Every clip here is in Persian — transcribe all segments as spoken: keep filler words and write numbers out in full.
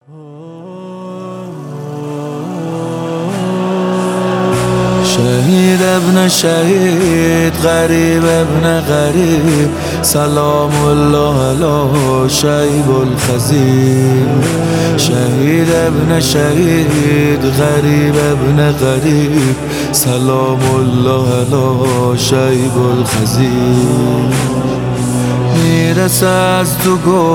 شهید ابن شهید، غریب ابن غریب، سلام الله علی شیب الخزیب. شهید ابن شهید، غریب ابن غریب، سلام الله علی شیب الخزیب. میرسه از تو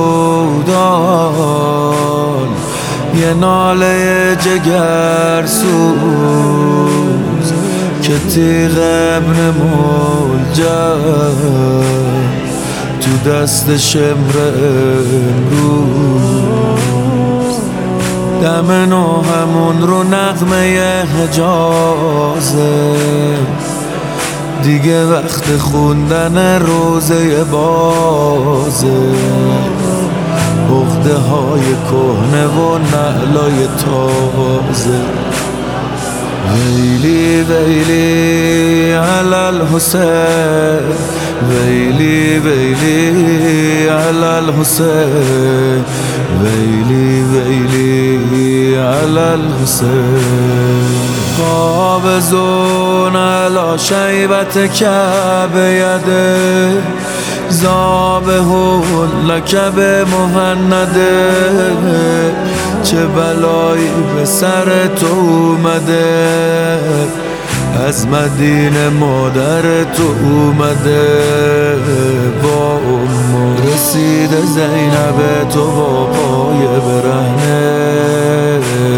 گودال یه ناله جگرسوز که تیغ ابن ملجم تو دست شمر امروز. دم نو همون رو نغمه حجازه، دیگه وقت خوندن روزه بازه. عقده های کهنه و نعلای تازه. ویلی ویلی علی الحسین، ویلی ویلی علی الحسین، ویلی ویلی علی الحسین. قابضون علی شیبت کعبه یده، ذابحون لک بمهنده. چه بلایی به سر تو اومده، از مدینه مادر تو اومده. با ام رسیده زینب تو با پای برهنه،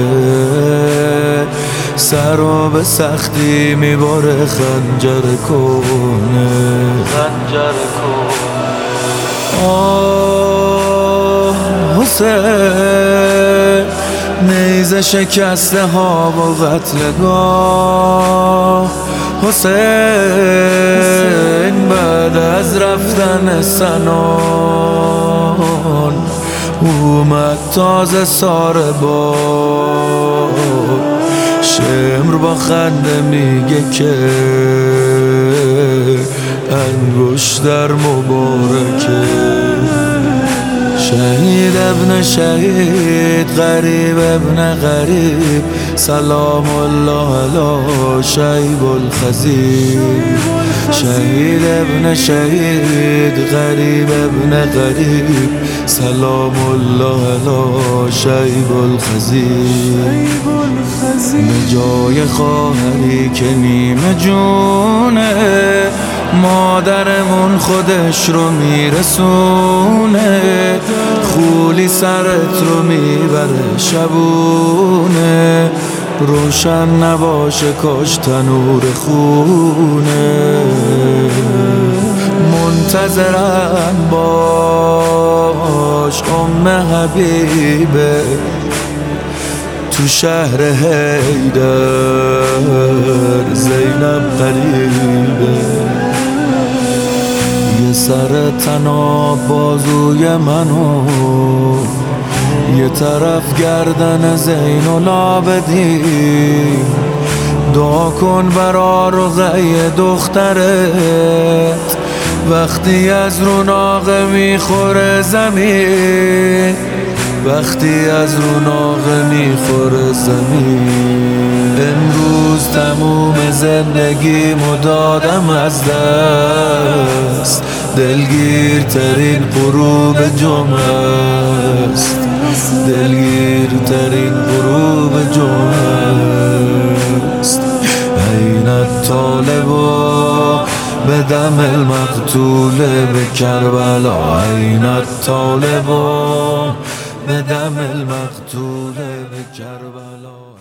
سر رو به سختی میباره خنجر کنه، خنجر کنه. آه حسین، نیزه شکسته ها و قتلگاه. حسین بعد از رفتن سنان اومد تازه ساره بار. شمر با خنده میگه که انگشتر مبارکه. شهید ابن شهید، غریب ابن غریب، سلام الله علی شیب الخزیب. شهید ابن شهید، غریب ابن غریب، سلام الله علی شیب الخزیب. جای خواهری که نیمه جونه، مادرمون خودش رو میرسونه. خولی سرت رو میبره شبونه، روشن نباشه کاش تنور خونه. منتظرم باش ام حبیبه، تو شهر حیدر زینب قریبه. یه سر تناب بازوی منو، یه طرف گردن زین العابدین. دعا کن برا رقیه دخترت، وقتی از رو ناقه میخوره زمین، وقتی از رو ناقه میخوره زمین. امروز تموم زندگیمو دادم از دست، دلگیرترین غروب جمعه است، دلگیرترین غروب جمعه است. این الطالب به دم المقتول به کربلا، این الطالب به دم المقتول به کربلا.